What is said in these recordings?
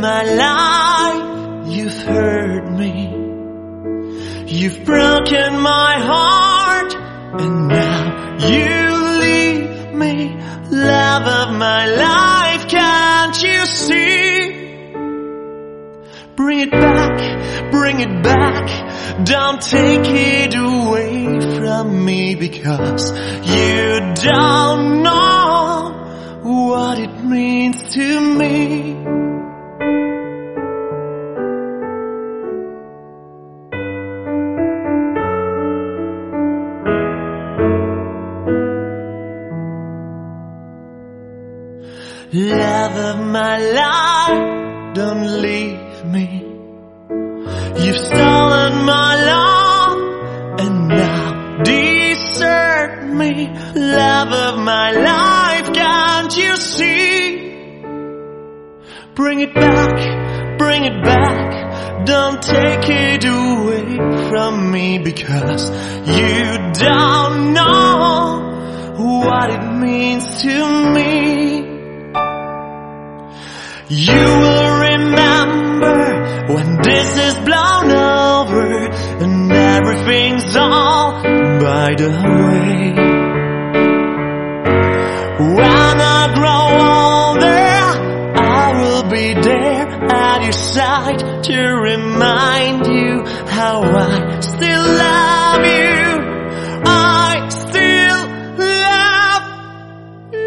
my life, you've hurt me. You've broken my heart, and now you leave me. Love of my life, can't you see? Bring it back, bring it back. Don't take it away from me, because you don't know what it means to me. Love of my life, don't leave me. You've stolen my love and now desert me. Love of my life, can't you see? Bring it back, bring it back. Don't take it away from me, because you don't know what it means to me. You will remember when this is blown over and everything's all by the way. When I grow older, I will be there at your side to remind you how I still love you. I still love you.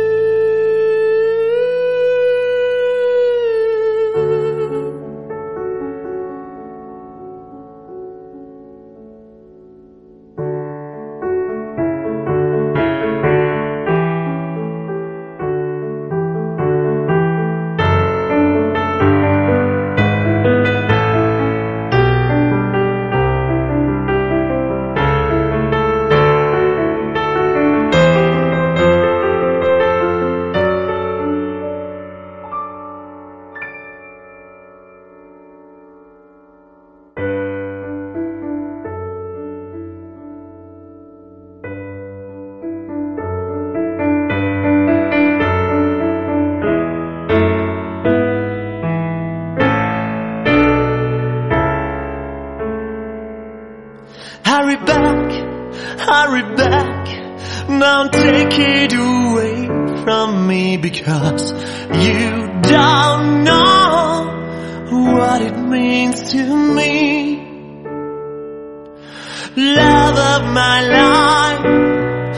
Hurry back, don't take it away from me, because you don't know what it means to me. Love of my life,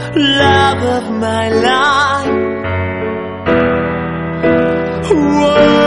love of my life. Whoa.